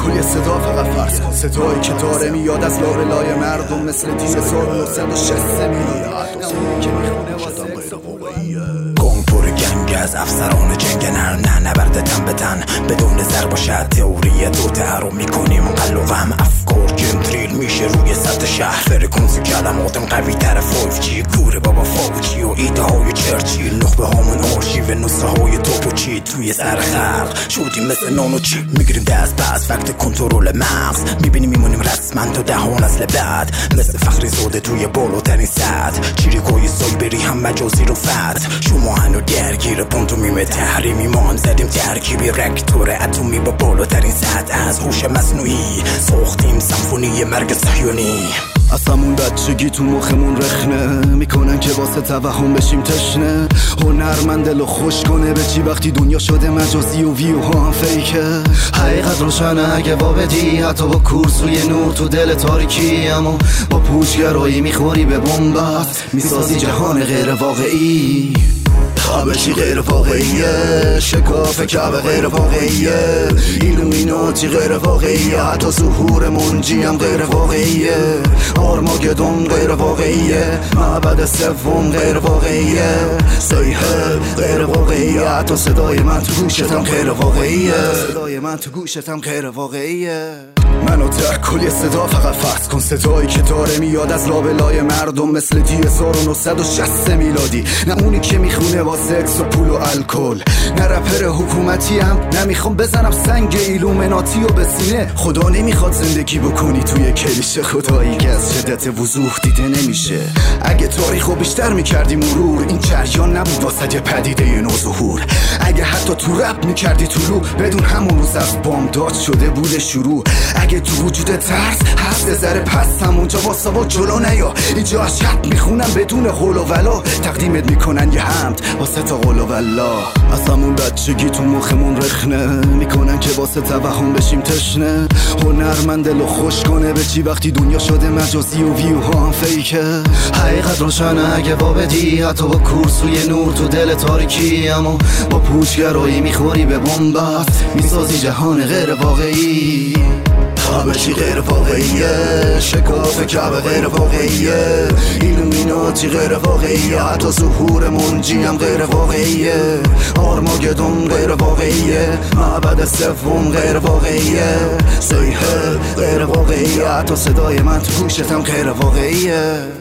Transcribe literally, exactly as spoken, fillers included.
کل صدا فقط فرض کن، صدایی که داره میاد از لابلای مردم مثل دی هزار و نهصد و شصت میلیارد که میخونه واسه غیر واقعیه. گنگ پر گنگ از افسران جنگنر، نه نبرد تن به تن بدون زر باشد تئوری دوته رو میکنیم قلقم. افکار جنتریل میشه روی سطح شهر، فرکانس کلماتم قوی تر فایف جی. گوره بابا فاوچی و ایده های چرچیل، نخبه هامون آرشیو نسخه های توپ و چی توی سر خلق شدیم مثل نانو چی. میگیریم دست پس وقت کنترل مغز، میبینیم میمونیم رسما تا دهان اصل بعد مثل فخری زاده توی بالاترین سطح. چیریکای سایبری هم مجازی رو فتح، شما هنو درگیر پانتومیم تحریمی، ما هم زدیم ترکیبی رکتور اتمی با بالاترین سطح از هوش مصنوعی. ساختیم سمفونی مرگ صهیونی. اصلمون بچگی تو مخمون رخنه میکنن که واسه توهم بشیم تشنه. هنرمند دلو خوش کنه به چی وقتی دنیا شده مجازی و ویوها هم فیکه. حقیقت روشنه اگه وابدی حتی با کورسوی نور تو دل تاریکی، اما با پوچگرایی میخوری به بنبست، میسازی جهان غیر واقعی. همه چی غیر واقعیه، شکاف کعبه غیر واقعیه، ایلومیناتی غیر واقعیه، حتی ظهور منجی هم غیر واقعیه، آرماگدون غیر واقعیه، معبد سوم غیر واقعیه، سیحه غیر واقعیه، حتی صدای من تو گوشتم غیر واقعیه، صدای من تو گوشتم غیر واقعیه. منو ترک کل یه صدا فقط فرض کن، صدایی که داره میاد از لابلای مردم مثل دی هزار و نهصد و شصت میلادی. نه اونی که میخونه واسه اکس و پول و الکل، نه رپر حکومتی هم نمیخوام بزنم سنگ ایلومیناتی و به سینه. خدا نمیخواد زندگی بکنی توی کلیشه، خدایی که از شدت وضوح دیده نمیشه. اگه تاریخو بیشتر میکردی مرور، این جریان نبود واسه پدیده نوظهور. اگه حتی تو رپ میکردی طلوع، بدون همون روز از بامداد شده بود شروع. اگه تو وجود ترس هست ذره پس، همونجا واسه با جلو نیا. اینجا عشق میخونن بدون قول و ولا، تقدیمت میکنن یه حمد واسه تا قول و ولا. اصلمون بچگی تو مخمون رخنه میکنن که واسه توهم بشیم تشنه. هنرمند دلو خوش کنه به چی وقتی دنیا شده مجازی و ویوها هم فیکه. حقیقت روشنه اگه وابدی حتی با کورسوی نور تو دل تاریکی، اما با پوچگرایی میخوری به بنبست، میسازی جهان غیر واقعی. همه چی غیر واقعیه، شکاف کعبه غیر واقعیه، ایلومیناتی غیر واقعیه، حتی ظهور منجی هم غیر واقعیه، آرماگدون غیر واقعیه، معبد سوم غیر واقعیه، سیحه غیر واقعیه، حتی صدای من تو گوشتم غیر واقعیه.